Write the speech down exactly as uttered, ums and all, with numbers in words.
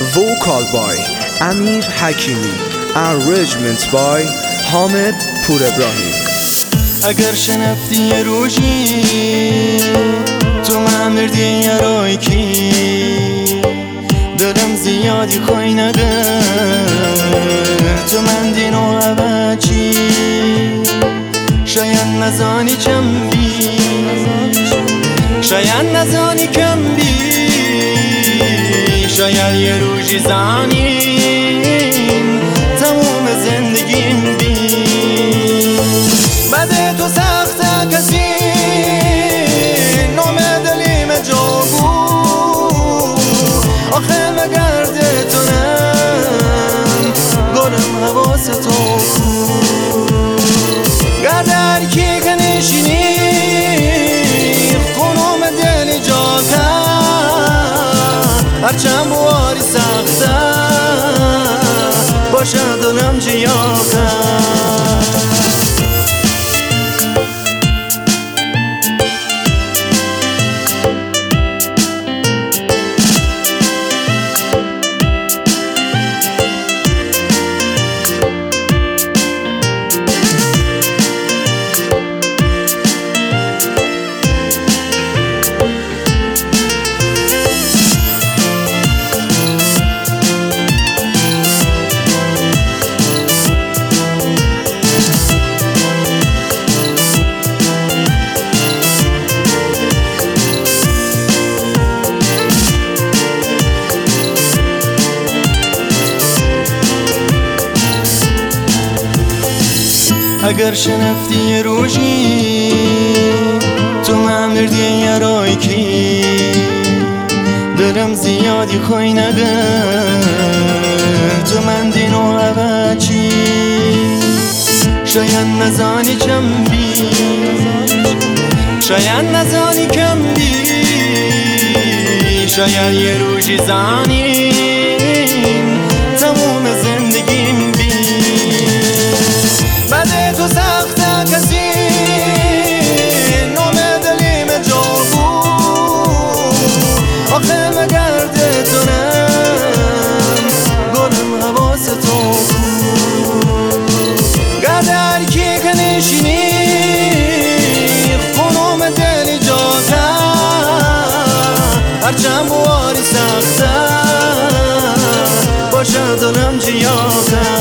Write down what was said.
vocal by Amir Hakimi, arrangement by Hamid Pur Ibrahim. اگر شنفتی یه روزی تو مردی یه روی کی دلم زیادی خوی نگر تو من دینو عوضی شاید نزانی کم بی شاید نزانی کم بی شاید یه روزی زنیم تموم زندگیم بی بعد تو سخته کسی نام دلیم جا بود آخه مگرده تو نم گلم حواس تو گردر کی که نشینی خونم دل جا کرد هرچند بواری سخته باشه دلم جیا کرد. اگر شنفتی یه روزی تو مردی یه روی کی دلم زیادی خوی نگر تو من دینو عوضی شاید نزانی کم بی شاید نزانی کم بی شاید یه روزی زنیم تموم زندگیم بی بعد تو سخته کسی نام دلیم جا بود آخه مگرده تو نم گلم حواس تو گردر کی که نشینی خونم دل جا کرد هرچند بواری سخته باشه دلم جیا کرد.